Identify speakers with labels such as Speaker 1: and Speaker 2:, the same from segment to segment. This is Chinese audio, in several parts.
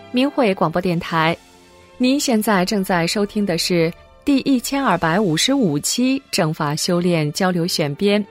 Speaker 1: 明慧广播电台，您现在正在收听的是第1255期正法修炼交流选编。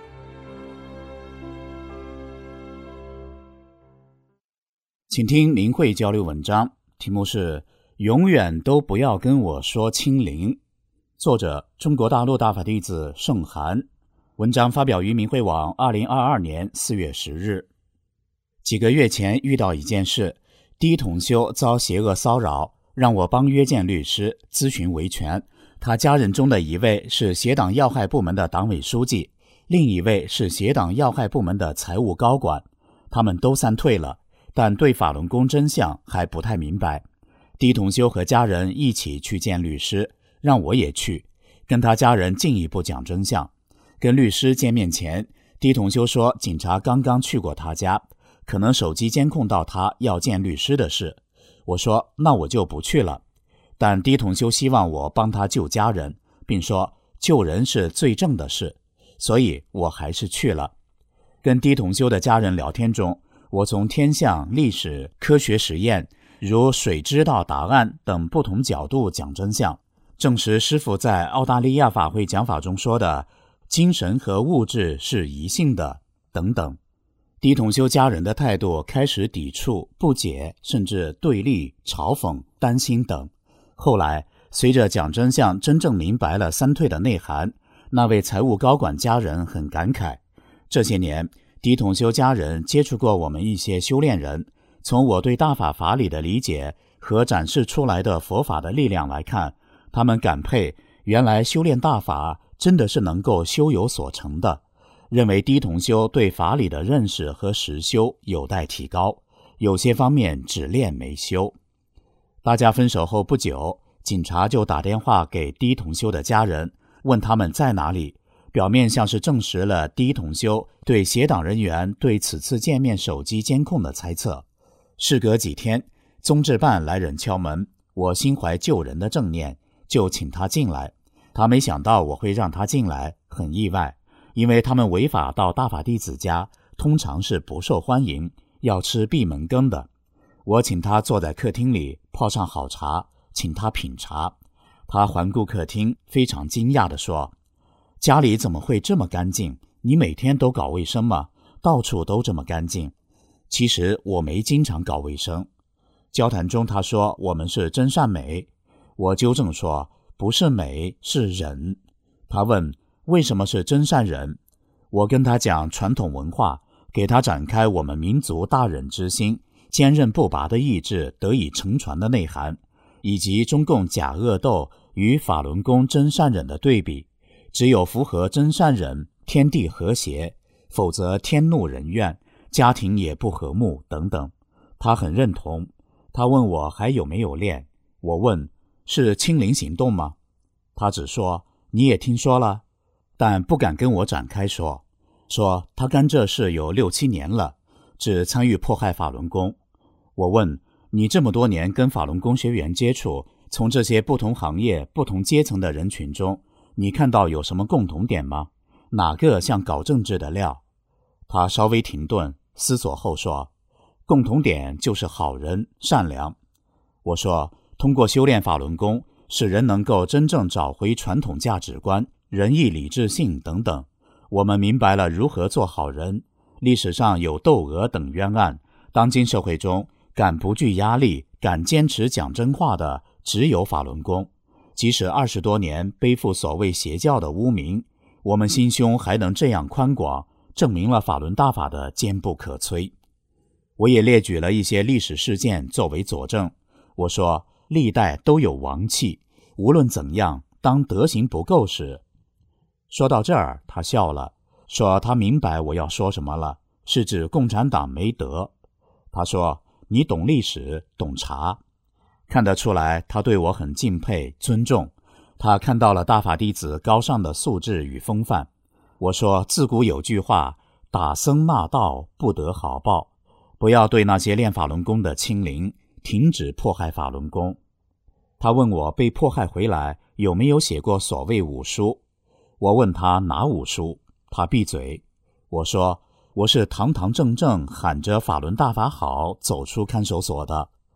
Speaker 2: 请听明慧交流文章，题目是永远都不要跟我说清零，作者中国大陆大法弟子盛涵，文章发表于明慧网2022年4月10日。几个月前遇到一件事，第一同修遭邪恶骚扰，让我帮约见律师咨询维权。他家人中的一位是邪党要害部门的党委书记，另一位是邪党要害部门的财务高管，他们都散退了，但对法轮功真相还不太明白。第一同修和家人一起去见律师，让我也去，跟他家人进一步讲真相。跟律师见面前，第一同修说警察刚刚去过他家，可能手机监控到他要见律师的事。我说那我就不去了，但第一同修希望我帮他救家人，并说救人是最正的事，所以我还是去了。跟第一同修的家人聊天中，我从天象、历史、科学实验如水知道答案等不同角度讲真相，证实师父在澳大利亚法会讲法中说的精神和物质是一性的等等。第一同修家人的态度开始抵触、不解，甚至对立、嘲讽、担心等。后来随着讲真相真正明白了三退的内涵，那位财务高管家人很感慨。这些年第一同修家人接触过我们一些修炼人，从我对大法法理的理解和展示出来的佛法的力量来看，他们感佩原来修炼大法真的是能够修有所成的，认为第一同修对法理的认识和实修有待提高，有些方面只练没修。大家分手后不久，警察就打电话给第一同修的家人，问他们在哪里，表面像是证实了第一同修对邪党人员对此次见面手机监控的猜测。事隔几天，宗治办来人敲门，我心怀救人的正念，就请他进来。他没想到我会让他进来，很意外，因为他们违法到大法弟子家通常是不受欢迎，要吃闭门羹的。我请他坐在客厅里，泡上好茶，请他品茶。他环顾客厅，非常惊讶地说，家里怎么会这么干净？你每天都搞卫生吗？到处都这么干净。其实我没经常搞卫生。交谈中他说我们是真善美，我纠正说不是美，是忍。他问为什么是真善忍？我跟他讲传统文化，给他展开我们民族大忍之心、坚韧不拔的意志得以承传的内涵，以及中共假恶斗与法轮功真善忍的对比。只有符合真善忍，天地和谐，否则天怒人怨，家庭也不和睦等等。他很认同。他问我还有没有练，我问是清零行动吗？他只说你也听说了，但不敢跟我展开说他干这事有6、7年了，只参与迫害法轮功。我问你这么多年跟法轮功学员接触，从这些不同行业、不同阶层的人群中，你看到有什么共同点吗？哪个像搞政治的料？他稍微停顿，思索后说，共同点就是好人、善良。我说，通过修炼法轮功，使人能够真正找回传统价值观、仁义礼智信等等。我们明白了如何做好人。历史上有窦娥等冤案，当今社会中敢不惧压力、敢坚持讲真话的只有法轮功。即使20多年背负所谓邪教的污名，我们心胸还能这样宽广，证明了法轮大法的坚不可摧。我也列举了一些历史事件作为佐证。我说，历代都有王气，无论怎样，当德行不够时。说到这儿，他笑了，说他明白我要说什么了，是指共产党没德。他说，你懂历史，懂茶。看得出来，他对我很敬佩、尊重。他看到了大法弟子高尚的素质与风范。我说，自古有句话，打僧骂道，不得好报。不要对那些练法轮功的清零，停止迫害法轮功。他问我被迫害回来有没有写过所谓武书。我问他哪武书，他闭嘴。我说，我是堂堂正正喊着法轮大法好走出看守所的。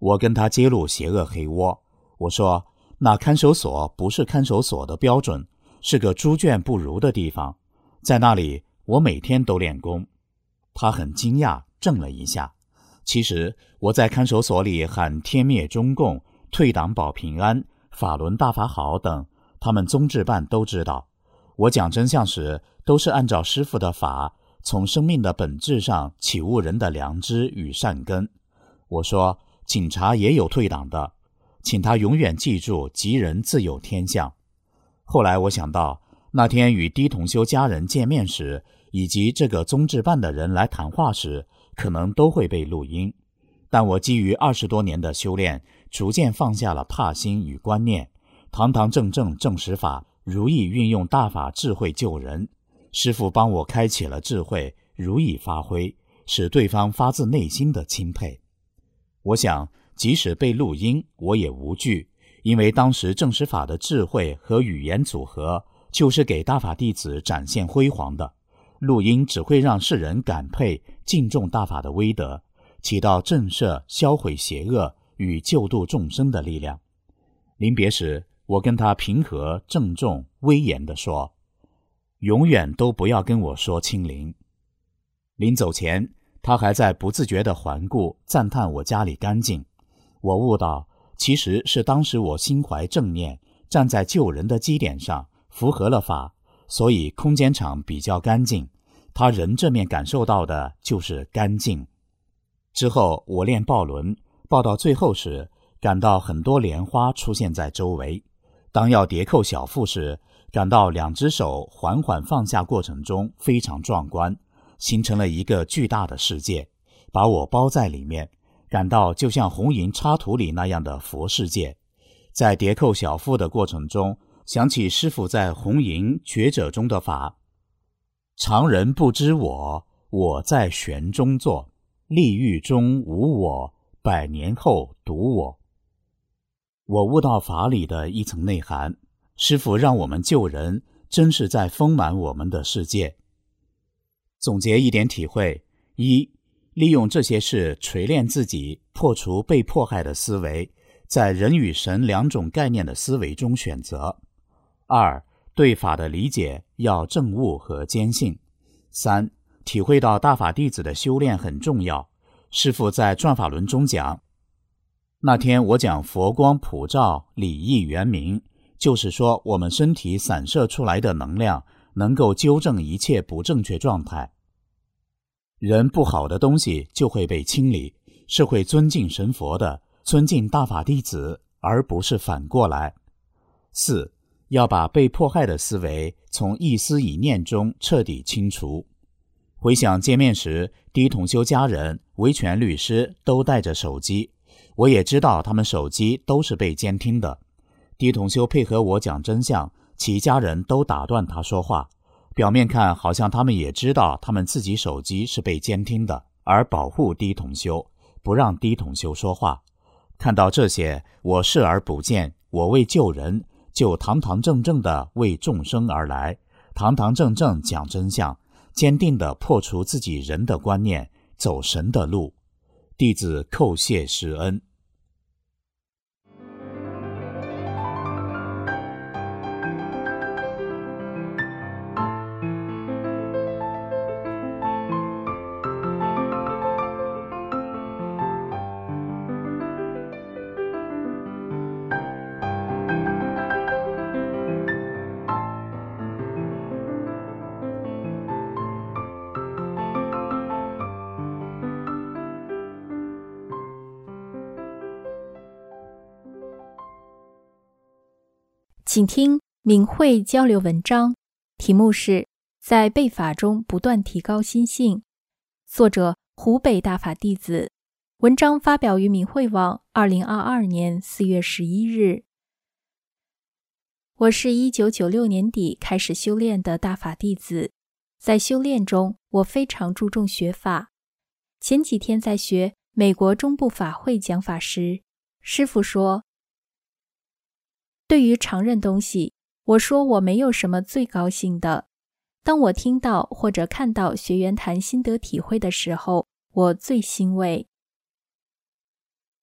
Speaker 2: 我跟他揭露邪恶黑窝，我说那看守所不是看守所的标准，是个猪圈不如的地方，在那里我每天都练功。他很惊讶，怔了一下。其实我在看守所里喊天灭中共、退党保平安、法轮大法好等，他们宗治办都知道。我讲真相时，都是按照师父的法，从生命的本质上启悟人的良知与善根。我说警察也有退党的，请他永远记住吉人自有天相。后来我想到，那天与低同修家人见面时，以及这个宗治办的人来谈话时，可能都会被录音。但我基于20多年的修炼，逐渐放下了怕心与观念，堂堂正正正实法，如意运用大法智慧救人。师父帮我开启了智慧，如意发挥，使对方发自内心的钦佩。我想即使被录音，我也无惧，因为当时正实法的智慧和语言组合，就是给大法弟子展现辉煌的。录音只会让世人感佩敬重大法的威德，起到震慑销毁邪恶与救度众生的力量。临别时，我跟他平和郑重威严地说，永远都不要跟我说清零。临走前，他还在不自觉地环顾赞叹我家里干净。我悟到，其实是当时我心怀正念，站在救人的基点上，符合了法，所以空间场比较干净。他人这面感受到的就是干净。之后我练抱轮，抱到最后时，感到很多莲花出现在周围。当要叠扣小腹时，感到2只手缓缓放下过程中非常壮观，形成了一个巨大的世界，把我包在里面，感到就像红银插图里那样的佛世界。在叠扣小腹的过程中，想起师父在红银觉者中的法，常人不知我，我在玄中坐，立狱中无我，100年后独我。我悟到法理的一层内涵，师父让我们救人，真是在丰满我们的世界。总结一点体会：一、利用这些事锤炼自己，破除被迫害的思维，在人与神2种概念的思维中选择。2、对法的理解要正悟和坚信。3、体会到大法弟子的修炼很重要。师父在转法轮中讲，那天我讲佛光普照，理义圆明，就是说我们身体散射出来的能量能够纠正一切不正确状态。人不好的东西就会被清理，是会尊敬神佛的，尊敬大法弟子，而不是反过来。4、要把被迫害的思维从一思一念中彻底清除。回想见面时，低同修家人、维权律师都带着手机，我也知道他们手机都是被监听的。低同修配合我讲真相，其家人都打断他说话，表面看好像他们也知道他们自己手机是被监听的，而保护低同修，不让低同修说话。看到这些，我视而不见，我为救人，就堂堂正正地为众生而来，堂堂正正讲真相，坚定地破除自己人的观念，走神的路。弟子叩谢师恩。
Speaker 3: 请听明慧交流文章，题目是在背法中不断提高心性，作者湖北大法弟子，文章发表于明慧网2022年4月11日。我是1996年底开始修炼的大法弟子，在修炼中我非常注重学法。前几天在学美国中部法会讲法时，师父说，对于常认东西，我说我没有什么最高兴的。当我听到或者看到学员谈心得体会的时候，我最欣慰。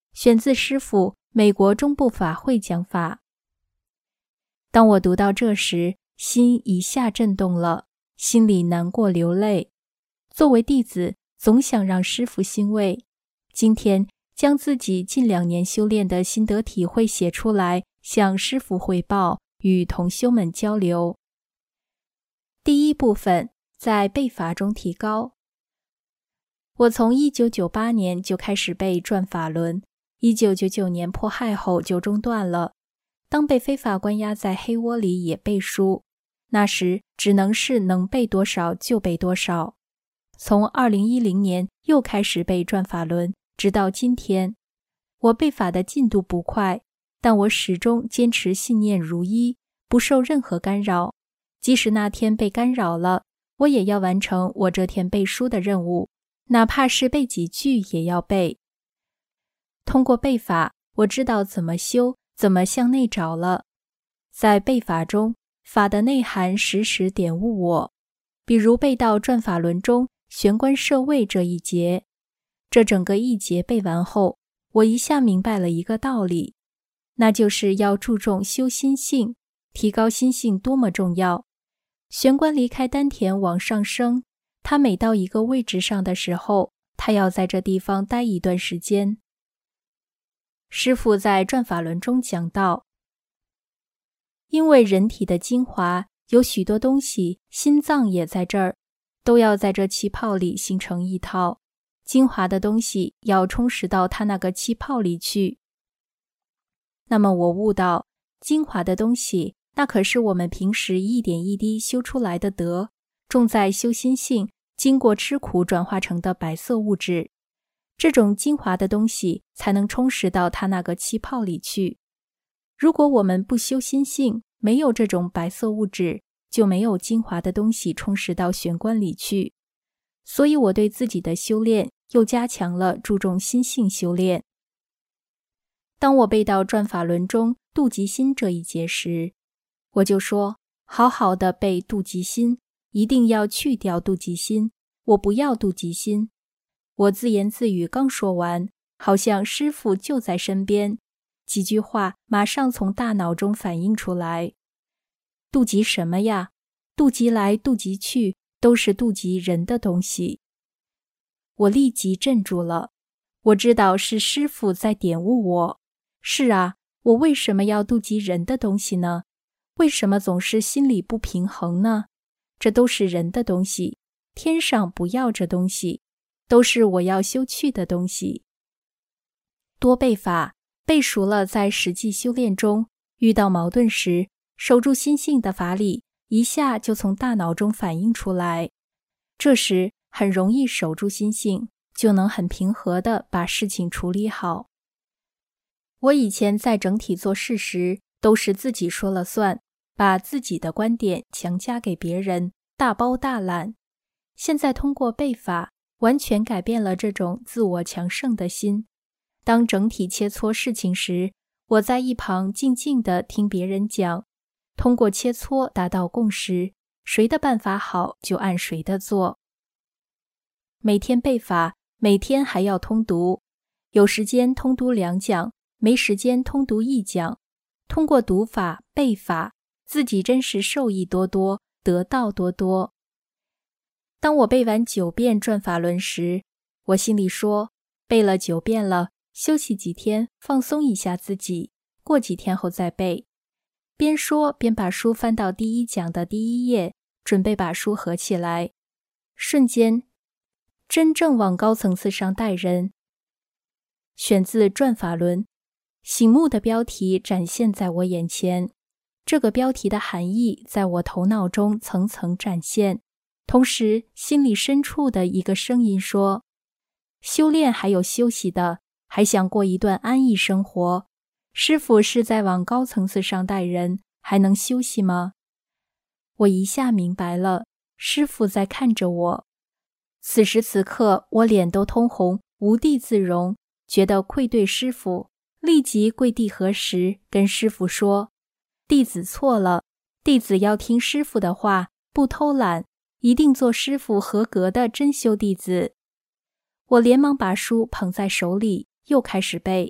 Speaker 3: 选自师父美国中部法会讲法。当我读到这时，心一下震动了，心里难过流泪。作为弟子，总想让师父欣慰。今天将自己近2年修炼的心得体会写出来，向师父汇报，与同修们交流。第一部分，在背法中提高。我从1998年就开始背转法轮，1999年迫害后就中断了。当被非法关押在黑窝里也背书，那时只能是能背多少就背多少。从2010年又开始背转法轮，直到今天。我背法的进度不快，但我始终坚持信念如一，不受任何干扰。即使那天被干扰了，我也要完成我这天背书的任务，哪怕是背几句也要背。通过背法，我知道怎么修，怎么向内找了。在背法中，法的内涵时时点悟我。比如背到转法轮中玄关摄位这一节，这整个一节背完后，我一下明白了一个道理，那就是要注重修心性，提高心性多么重要。玄关离开丹田往上升，它每到一个位置上的时候，它要在这地方待一段时间。师父在转法轮中讲到，因为人体的精华有许多东西，心脏也在这儿，都要在这气泡里形成一套，精华的东西要充实到它那个气泡里去。那么我悟到，精华的东西，那可是我们平时一点一滴修出来的德，重在修心性，经过吃苦转化成的白色物质。这种精华的东西才能充实到它那个气泡里去。如果我们不修心性，没有这种白色物质，就没有精华的东西充实到玄关里去。所以我对自己的修炼又加强了注重心性修炼。当我背到转法轮中妒忌心这一节时，我就说，好好的背妒忌心，一定要去掉妒忌心，我不要妒忌心。我自言自语刚说完，好像师父就在身边，几句话马上从大脑中反映出来。妒忌什么呀？妒忌来妒忌去，都是妒忌人的东西。我立即镇住了，我知道是师父在点悟我。是啊，我为什么要妒忌人的东西呢？为什么总是心里不平衡呢？这都是人的东西，天上不要这东西，都是我要修去的东西。多背法，背熟了，在实际修炼中遇到矛盾时，守住心性的法理一下就从大脑中反映出来，这时很容易守住心性，就能很平和地把事情处理好。我以前在整体做事时，都是自己说了算，把自己的观点强加给别人，大包大揽。现在通过背法，完全改变了这种自我强盛的心。当整体切磋事情时，我在一旁静静地听别人讲，通过切磋达到共识，谁的办法好就按谁的做。每天背法，每天还要通读，有时间通读2讲，没时间通读1讲。通过读法、背法，自己真是受益多多，得道多多。当我背完9遍转法轮时，我心里说，背了9遍了，休息几天，放松一下自己，过几天后再背。边说边把书翻到第1讲的第1页，准备把书合起来。瞬间，真正往高层次上带人。选自转法轮，醒目的标题展现在我眼前，这个标题的含义在我头脑中层层展现。同时，心里深处的一个声音说，修炼还有休息的，还想过一段安逸生活，师父是在往高层次上带人，还能休息吗？我一下明白了，师父在看着我。此时此刻，我脸都通红，无地自容，觉得愧对师父，立即跪地合十，跟师父说，弟子错了，弟子要听师父的话，不偷懒，一定做师父合格的真修弟子。我连忙把书捧在手里，又开始背。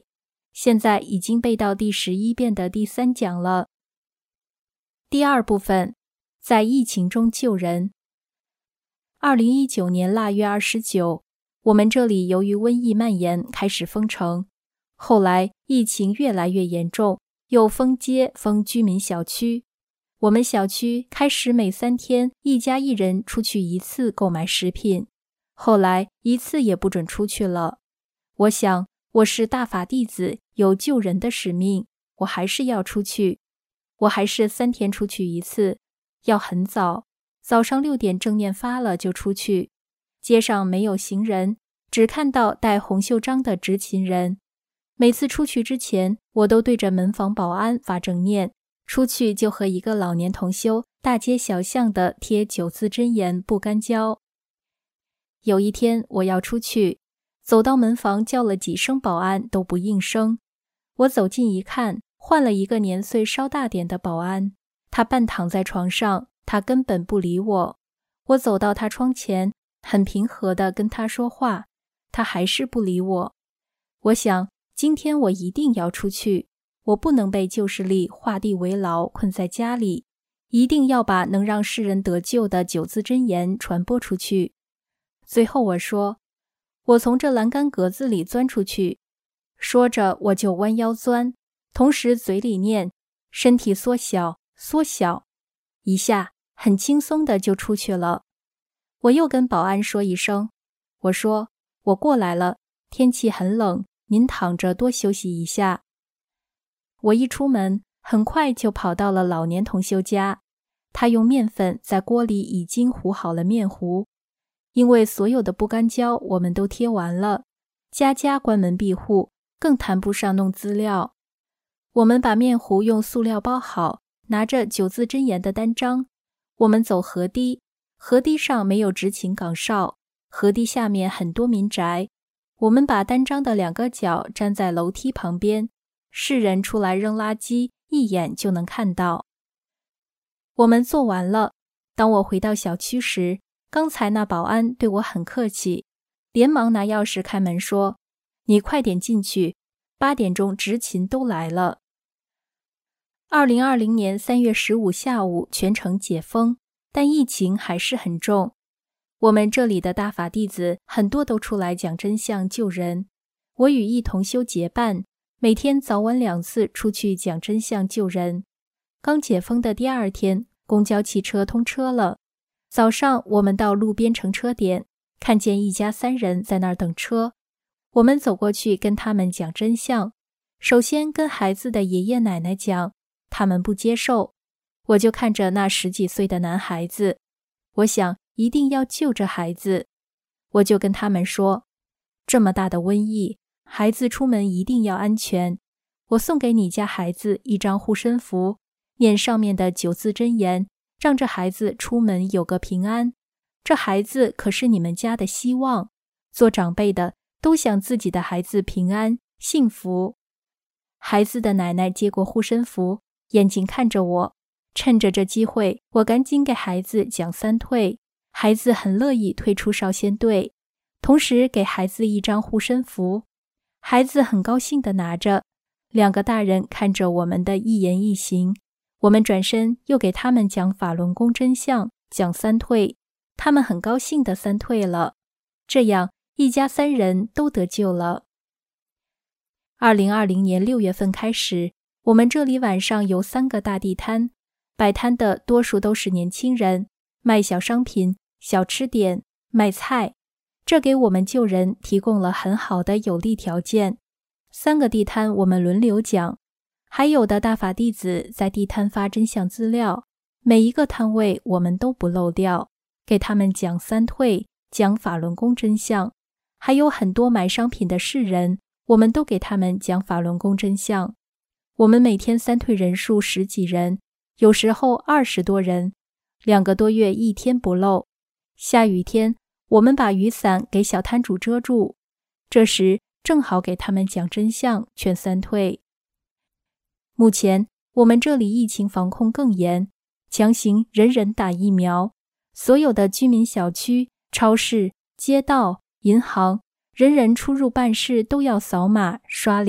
Speaker 3: 现在已经背到第11遍的第3讲了。第2部分，在疫情中救人。2019年腊月29，我们这里由于瘟疫蔓延开始封城，后来疫情越来越严重，又封街封居民小区。我们小区开始每3天1家1人出去1次购买食品，后来1次也不准出去了。我想我是大法弟子，有救人的使命，我还是要出去。我还是3天出去1次，要很早，早上6点正念发了就出去。街上没有行人，只看到戴红袖章的执勤人。每次出去之前，我都对着门房保安发正念，出去就和一个老年同修大街小巷的贴9字真言不干交。有一天我要出去，走到门房叫了几声保安都不应声。我走近一看，换了一个年岁稍大点的保安，他半躺在床上，他根本不理我。我走到他窗前，很平和地跟他说话，他还是不理我。我想今天我一定要出去，我不能被旧势力画地为牢困在家里，一定要把能让世人得救的9字真言传播出去。最后我说，我从这栏杆格子里钻出去。说着我就弯腰钻，同时嘴里念，身体缩小缩小，一下很轻松的就出去了。我又跟保安说一声，我说我过来了，天气很冷，您躺着多休息一下。我一出门，很快就跑到了老年同修家，他用面粉在锅里已经糊好了面糊。因为所有的不干胶我们都贴完了，家家关门闭户，更谈不上弄资料。我们把面糊用塑料包好，拿着9字真言的单张，我们走河堤，河堤上没有执勤岗哨，河堤下面很多民宅。我们把单张的2个角粘在楼梯旁边，世人出来扔垃圾，一眼就能看到。我们做完了，当我回到小区时，刚才那保安对我很客气，连忙拿钥匙开门说，你快点进去，8点钟执勤都来了。2020年3月15下午全城解封，但疫情还是很重。我们这里的大法弟子很多都出来讲真相救人，我与一同修结伴，每天早晚2次出去讲真相救人。刚解封的第2天，公交汽车通车了。早上我们到路边乘车点，看见一家3人在那儿等车，我们走过去跟他们讲真相。首先跟孩子的爷爷奶奶讲，他们不接受。我就看着那10几岁的男孩子，我想一定要救这孩子。我就跟他们说，这么大的瘟疫，孩子出门一定要安全。我送给你家孩子一张护身符，念上面的9字真言，让这孩子出门有个平安。这孩子可是你们家的希望，做长辈的都想自己的孩子平安幸福。孩子的奶奶接过护身符，眼睛看着我，趁着这机会，我赶紧给孩子讲3退。孩子很乐意退出少先队，同时给孩子一张护身符。孩子很高兴地拿着，2个大人看着我们的一言一行。我们转身又给他们讲法轮功真相，讲3退，他们很高兴地3退了。这样一家3人都得救了。2020年6月份开始，我们这里晚上有3个大地摊，摆摊的多数都是年轻人，卖小商品、小吃点、卖菜，这给我们救人提供了很好的有利条件。3个地摊我们轮流讲，还有的大法弟子在地摊发真相资料，每一个摊位我们都不漏掉，给他们讲3退，讲法轮功真相。还有很多买商品的世人，我们都给他们讲法轮功真相。我们每天3退人数10几人，有时候20多人，2个多月1天不漏。下雨天，我们把雨伞给小摊主遮住，这时正好给他们讲真相，劝3退。目前我们这里疫情防控更严，强行人人打疫苗，所有的居民小区、超市、街道、银行，人人出入办事都要扫码刷脸，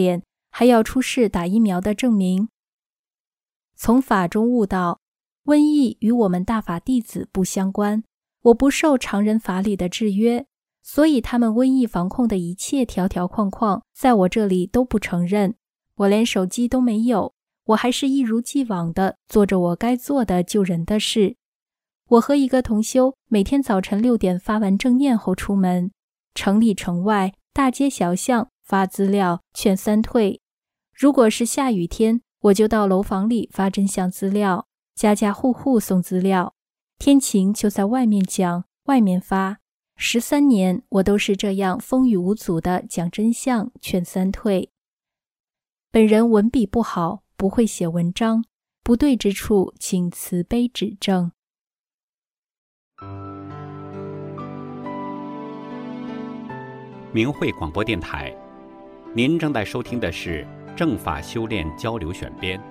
Speaker 3: 还要出示打疫苗的证明。从法中悟道，瘟疫与我们大法弟子不相关，我不受常人法理的制约，所以他们瘟疫防控的一切条条框框，在我这里都不承认。我连手机都没有，我还是一如既往地做着我该做的救人的事。我和一个同修每天早晨6点发完正念后出门，城里城外大街小巷发资料劝三退。如果是下雨天，我就到楼房里发真相资料，家家户户送资料，天晴就在外面讲，外面发。13年我都是这样风雨无阻地讲真相劝三退。本人文笔不好，不会写文章，不对之处请慈悲指正。
Speaker 4: 明慧广播电台，您正在收听的是正法修炼交流选编。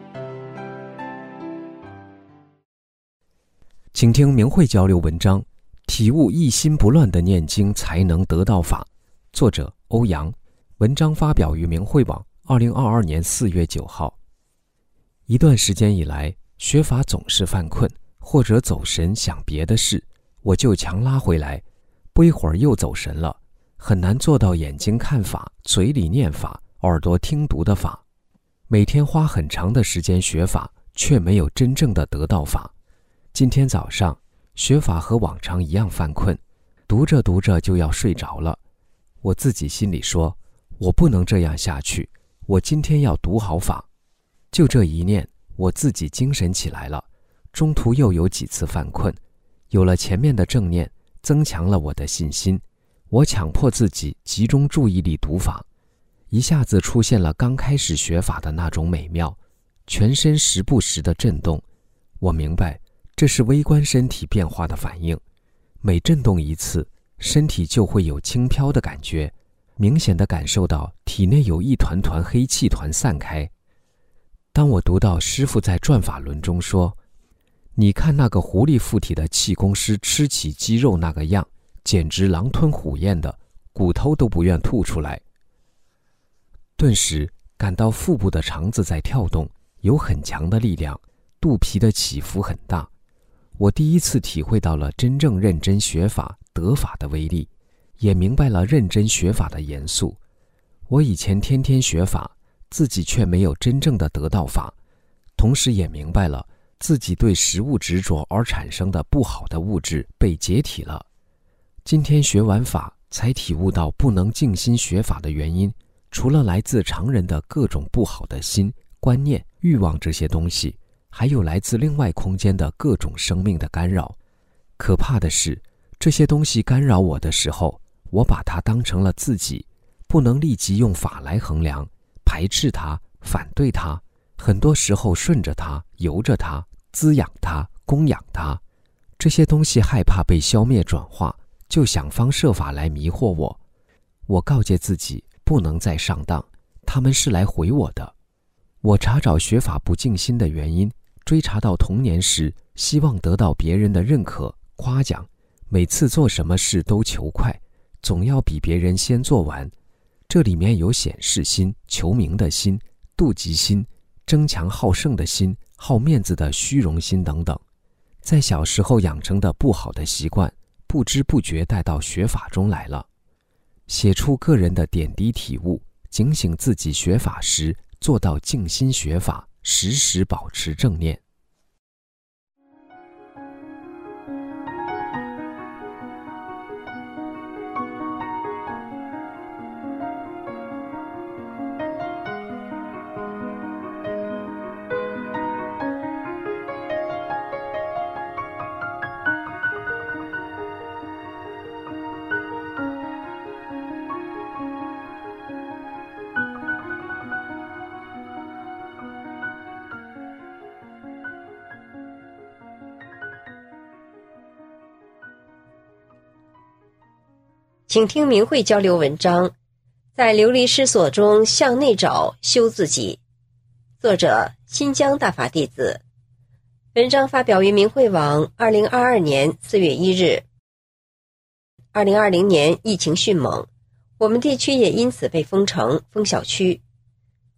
Speaker 5: 请听明慧交流文章，体悟一心不乱的念经才能得到法。作者欧阳，文章发表于明慧网2022年4月9号。一段时间以来，学法总是犯困，或者走神想别的事，我就强拉回来，不一会儿又走神了，很难做到眼睛看法，嘴里念法，耳朵听读的法。每天花很长的时间学法，却没有真正的得到法。今天早上学法和往常一样犯困，读着读着就要睡着了。我自己心里说，我不能这样下去，我今天要读好法。就这一念，我自己精神起来了，中途又有几次犯困，有了前面的正念，增强了我的信心。我强迫自己集中注意力读法，一下子出现了刚开始学法的那种美妙，全身时不时的震动。我明白，这是微观身体变化的反应，每震动一次，身体就会有轻飘的感觉，明显地感受到体内有一团团黑气团散开。当我读到师父在转法轮中说，你看那个狐狸附体的气功师吃起鸡肉那个样，简直狼吞虎咽的，骨头都不愿吐出来。顿时感到腹部的肠子在跳动，有很强的力量，肚皮的起伏很大。我第一次体会到了真正认真学法得法的威力，也明白了认真学法的严肃。我以前天天学法，自己却没有真正的得到法，同时也明白了自己对食物执着而产生的不好的物质被解体了。今天学完法，才体悟到不能静心学法的原因，除了来自常人的各种不好的心、观念、欲望这些东西，还有来自另外空间的各种生命的干扰。可怕的是，这些东西干扰我的时候，我把它当成了自己，不能立即用法来衡量，排斥它，反对它，很多时候顺着它，由着它，滋养它，供养它。这些东西害怕被消灭转化，就想方设法来迷惑我。我告诫自己不能再上当，他们是来毁我的。我查找学法不静心的原因，追查到童年时希望得到别人的认可夸奖，每次做什么事都求快，总要比别人先做完。这里面有显示心、求名的心、妒忌心、争强好胜的心、好面子的虚荣心等等。在小时候养成的不好的习惯，不知不觉带到学法中来了。写出个人的点滴体悟，警醒自己学法时做到静心学法，时时保持正念。
Speaker 6: 请听明慧交流文章，在流离失所中向内找，修自己。作者新疆大法弟子。文章发表于明慧网2022年4月1日。2020年疫情迅猛，我们地区也因此被封城、封小区。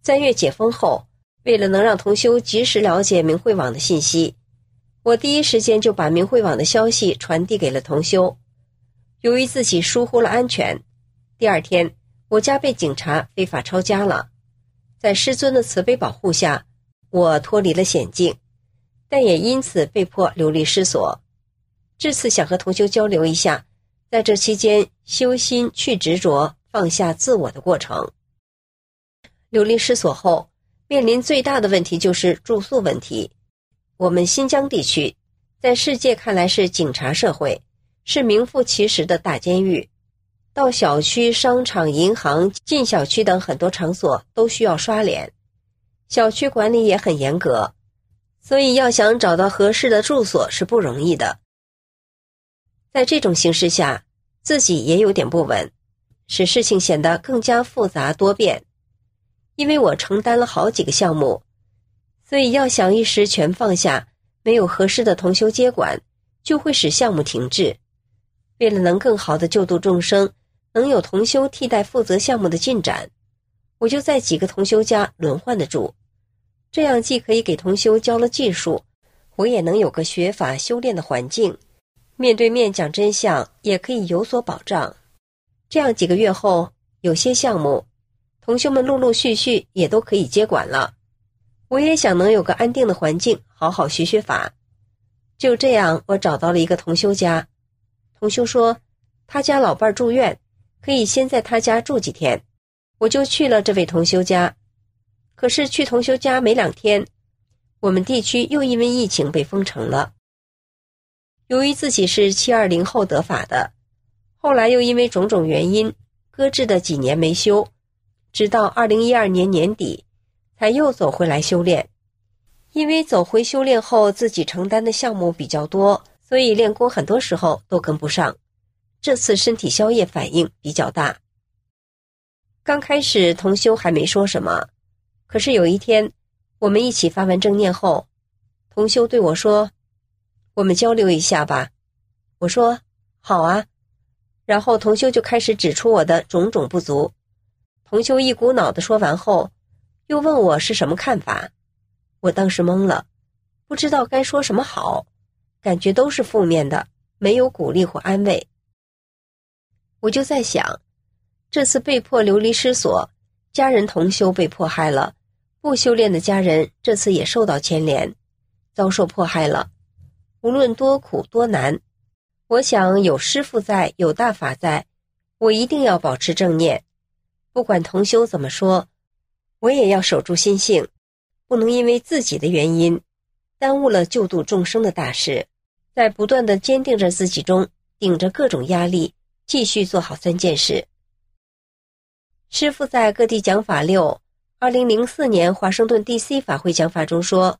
Speaker 6: 3月解封后，为了能让同修及时了解明慧网的信息，我第一时间就把明慧网的消息传递给了同修。由于自己疏忽了安全，第2天我家被警察非法抄家了。在师尊的慈悲保护下，我脱离了险境，但也因此被迫流离失所。这次想和同修交流一下，在这期间修心去执着，放下自我的过程。流离失所后，面临最大的问题就是住宿问题。我们新疆地区在世界看来是警察社会，是名副其实的大监狱。到小区、商场、银行、进小区等很多场所都需要刷脸，小区管理也很严格，所以要想找到合适的住所是不容易的。在这种形势下，自己也有点不稳，使事情显得更加复杂多变。因为我承担了好几个项目，所以要想一时全放下，没有合适的同修接管，就会使项目停滞。为了能更好地救度众生，能有同修替代负责项目的进展，我就在几个同修家轮换的住，这样既可以给同修教了技术，我也能有个学法修炼的环境，面对面讲真相也可以有所保障。这样几个月后，有些项目同修们陆陆续续也都可以接管了。我也想能有个安定的环境，好好学学法。就这样，我找到了一个同修家。同修说他家老伴住院，可以先在他家住几天，我就去了这位同修家。可是去同修家没2天，我们地区又因为疫情被封城了。由于自己是720后得法的，后来又因为种种原因搁置的几年没修，直到2012年年底才又走回来修炼。因为走回修炼后自己承担的项目比较多，所以练功很多时候都跟不上，这次身体宵夜反应比较大。刚开始同修还没说什么，可是有一天我们一起发完正念后，同修对我说，我们交流一下吧。我说好啊。然后同修就开始指出我的种种不足。同修一股脑地说完后，又问我是什么看法。我当时懵了，不知道该说什么好，感觉都是负面的，没有鼓励或安慰。我就在想，这次被迫流离失所，家人同修被迫害了，不修炼的家人这次也受到牵连，遭受迫害了。无论多苦多难，我想有师父在，有大法在，我一定要保持正念。不管同修怎么说，我也要守住心性，不能因为自己的原因耽误了救度众生的大事。在不断地坚定着自己中，顶着各种压力，继续做好3件事。师父在各地讲法6 2004年华盛顿 DC 法会讲法中说，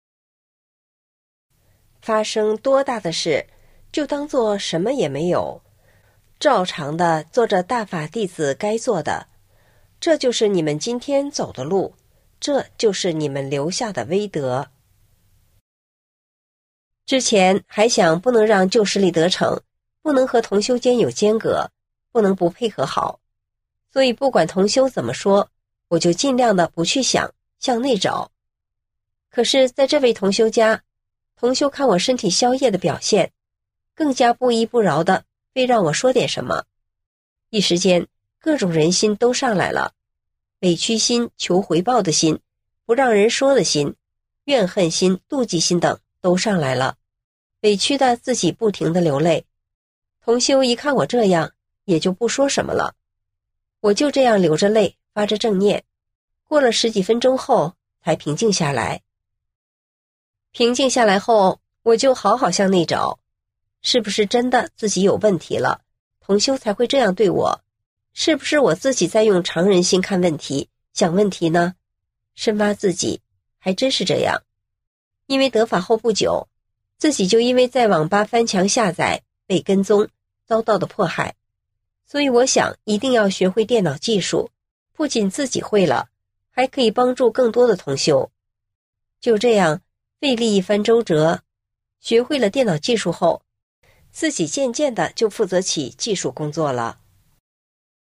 Speaker 6: 发生多大的事，就当作什么也没有，照常的做着大法弟子该做的，这就是你们今天走的路，这就是你们留下的威德。之前还想不能让旧势力得逞，不能和同修间有间隔，不能不配合好，所以不管同修怎么说，我就尽量的不去想，向内找。可是在这位同修家，同修看我身体宵夜的表现，更加不依不饶的非让我说点什么。一时间各种人心都上来了，委屈心、求回报的心、不让人说的心、怨恨心、妒忌心等都上来了，委屈的自己不停地流泪。同修一看我这样，也就不说什么了。我就这样流着泪，发着正念，过了10几分钟后才平静下来。平静下来后，我就好好向内找，是不是真的自己有问题了，同修才会这样对我？是不是我自己在用常人心看问题、想问题呢？深挖自己，还真是这样。因为得法后不久，自己就因为在网吧翻墙下载被跟踪，遭到的迫害，所以我想一定要学会电脑技术，不仅自己会了，还可以帮助更多的同修。就这样费力一番周折，学会了电脑技术后，自己渐渐的就负责起技术工作了。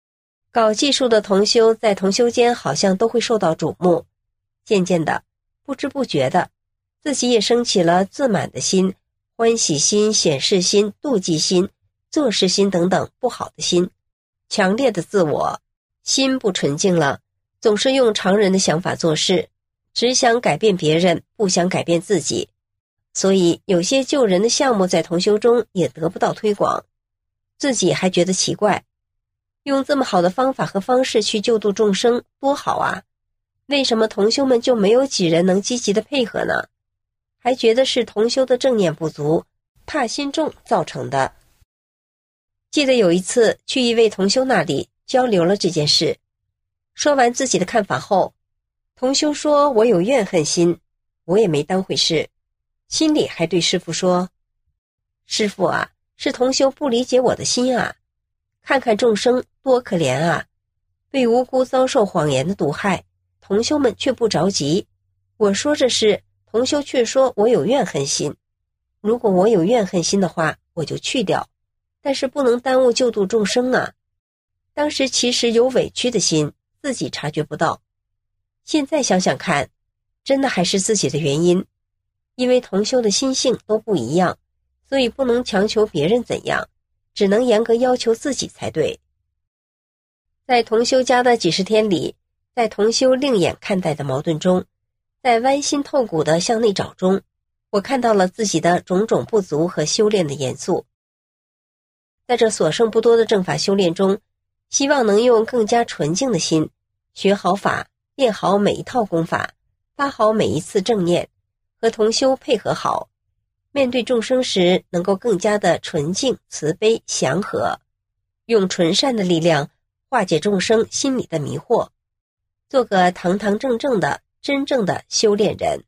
Speaker 6: 搞技术的同修在同修间好像都会受到瞩目，渐渐的，不知不觉的，自己也升起了自满的心、欢喜心、显示心、妒忌心、做事心等等不好的心，强烈的自我，心不纯净了，总是用常人的想法做事，只想改变别人，不想改变自己。所以有些救人的项目在同修中也得不到推广，自己还觉得奇怪，用这么好的方法和方式去救度众生多好啊，为什么同修们就没有几人能积极的配合呢？还觉得是同修的正念不足，怕心重造成的。记得有一次去一位同修那里交流了这件事，说完自己的看法后，同修说我有怨恨心，我也没当回事，心里还对师父说，师父啊，是同修不理解我的心啊，看看众生多可怜啊，被无辜遭受谎言的毒害，同修们却不着急。我说这事，同修却说我有怨恨心，如果我有怨恨心的话，我就去掉，但是不能耽误救度众生啊。当时其实有委屈的心，自己察觉不到，现在想想看，真的还是自己的原因，因为同修的心性都不一样，所以不能强求别人怎样，只能严格要求自己才对。在同修家的几十天里，在同修另眼看待的矛盾中，在剜心透骨的向内找中，我看到了自己的种种不足和修炼的严肃。在这所剩不多的正法修炼中，希望能用更加纯净的心，学好法，练好每一套功法，发好每一次正念，和同修配合好，面对众生时能够更加的纯净、慈悲、祥和，用纯善的力量化解众生心里的迷惑，做个堂堂正正的真正的修炼人。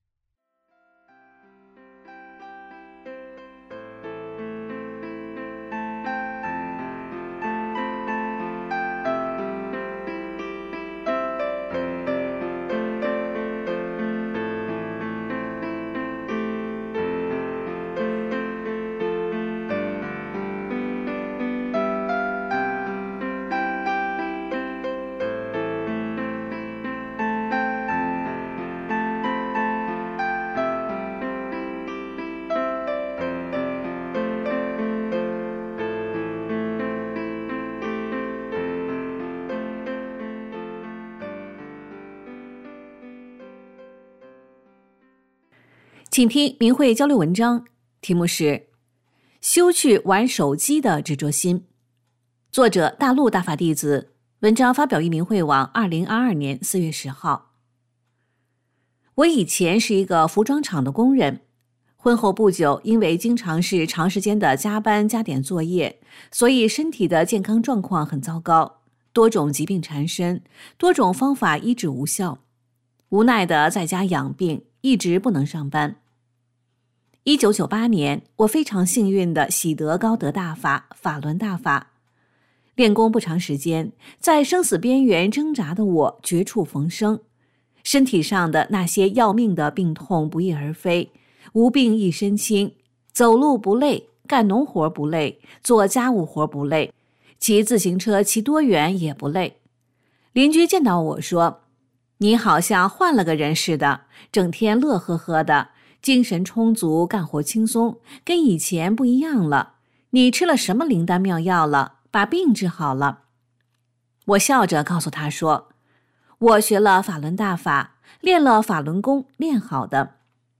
Speaker 7: 请听明慧交流文章，题目是修去玩手机的执着心，作者大陆大法弟子，文章发表于明慧网2022年4月10号。我以前是一个服装厂的工人，婚后不久，因为经常是长时间的加班加点作业，所以身体的健康状况很糟糕，多种疾病缠身，多种方法医治无效，无奈的在家养病，一直不能上班。1998年，我非常幸运地喜得高德大法、法轮大法。练功不长时间，在生死边缘挣扎的我绝处逢生，身体上的那些要命的病痛不翼而飞，无病一身轻，走路不累，干农活不累，做家务活不累，骑自行车骑多远也不累。邻居见到我说，你好像换了个人似的，整天乐呵呵的，精神充足，干活轻松，跟以前不一样了。你吃了什么灵丹妙药了，把病治好了？我笑着告诉他说，我学了法轮大法，练了法轮功，练好的。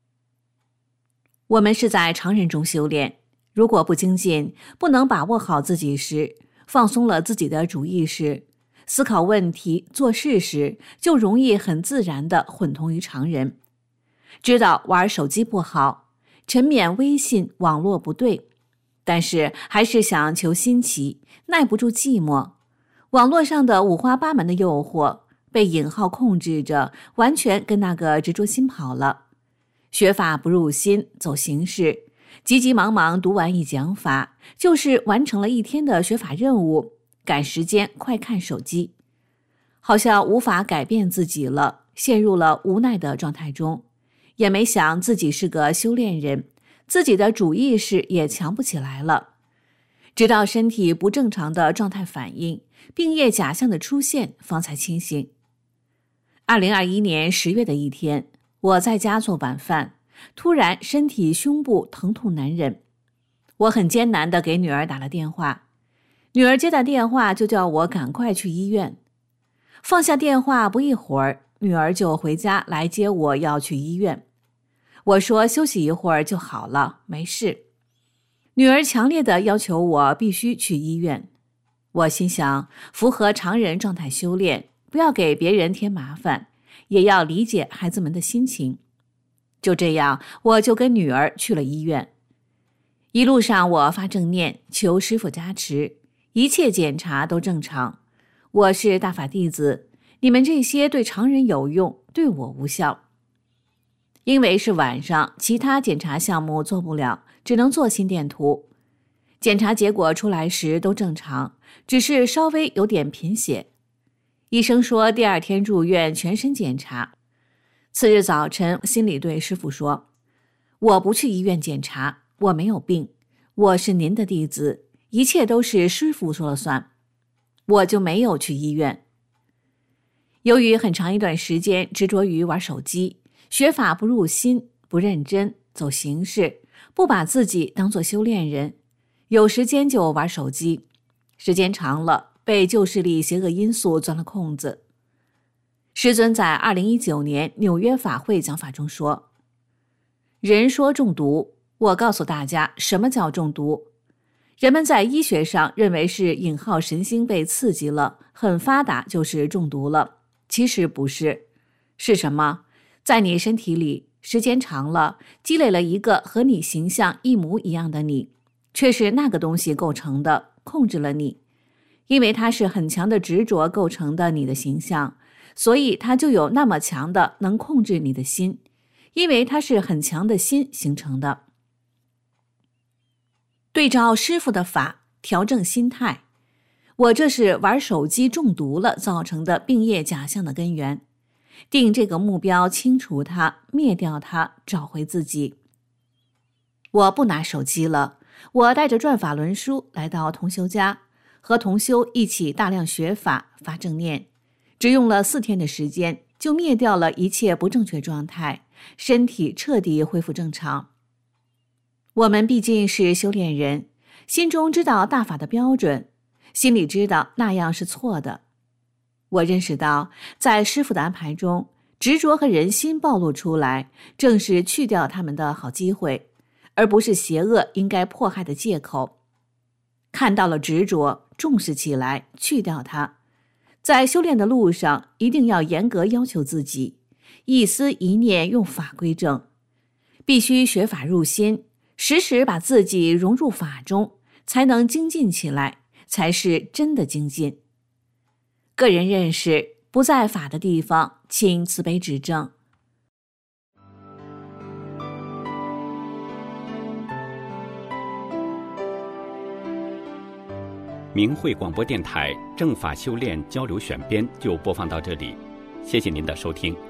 Speaker 7: 我们是在常人中修炼，如果不精进，不能把握好自己时，放松了自己的主意识，思考问题、做事时，就容易很自然地混同于常人。知道玩手机不好，沉湎微信网络不对，但是还是想求新奇，耐不住寂寞。网络上的五花八门的诱惑，被引号控制着，完全跟那个执着心跑了。学法不入心，走形式，急急忙忙读完一讲法，就是完成了一天的学法任务，赶时间快看手机，好像无法改变自己了，陷入了无奈的状态中。也没想自己是个修炼人，自己的主意识也强不起来了。直到身体不正常的状态反应， 病业假象的出现方才清醒。2021年10月的一天，我在家做晚饭，突然身体胸部疼痛难忍，我很艰难地给女儿打了电话，女儿接到电话就叫我赶快去医院。放下电话不一会儿，女儿就回家来接我要去医院。我说休息一会儿就好了，没事。女儿强烈地要求我必须去医院。我心想，符合常人状态修炼，不要给别人添麻烦，也要理解孩子们的心情。就这样，我就跟女儿去了医院。一路上我发正念，求师父加持，一切检查都正常。我是大法弟子，你们这些对常人有用，对我无效。因为是晚上，其他检查项目做不了，只能做心电图。检查结果出来时都正常，只是稍微有点贫血。医生说第二天住院全身检查。次日早晨，心里对师父说，我不去医院检查，我没有病，我是您的弟子，一切都是师父说了算。我就没有去医院。由于很长一段时间执着于玩手机，学法不入心，不认真，走形式，不把自己当作修炼人，有时间就玩手机，时间长了，被旧势力邪恶因素钻了空子。师尊在2019年纽约法会讲法中说，人说中毒，我告诉大家什么叫中毒。人们在医学上认为是引号神经被刺激了，很发达就是中毒了，其实不是。是什么？在你身体里时间长了，积累了一个和你形象一模一样的你，却是那个东西构成的，控制了你。因为它是很强的执着构成的你的形象，所以它就有那么强的能控制你的心，因为它是很强的心形成的。对照师父的法，调整心态。我这是玩手机中毒了造成的病业假象的根源。定这个目标，清除它，灭掉它，找回自己。我不拿手机了，我带着转法轮书来到同修家，和同修一起大量学法，发正念。只用了4天的时间，就灭掉了一切不正确状态，身体彻底恢复正常。我们毕竟是修炼人，心中知道大法的标准，心里知道那样是错的。我认识到，在师父的安排中，执着和人心暴露出来，正是去掉他们的好机会，而不是邪恶应该迫害的借口。看到了执着，重视起来，去掉它。在修炼的路上，一定要严格要求自己，一思一念用法归正，必须学法入心，时时把自己融入法中，才能精进起来，才是真的精进。个人认识，不在法的地方，请慈悲指正。
Speaker 4: 明慧广播电台正法修炼交流选编就播放到这里，谢谢您的收听。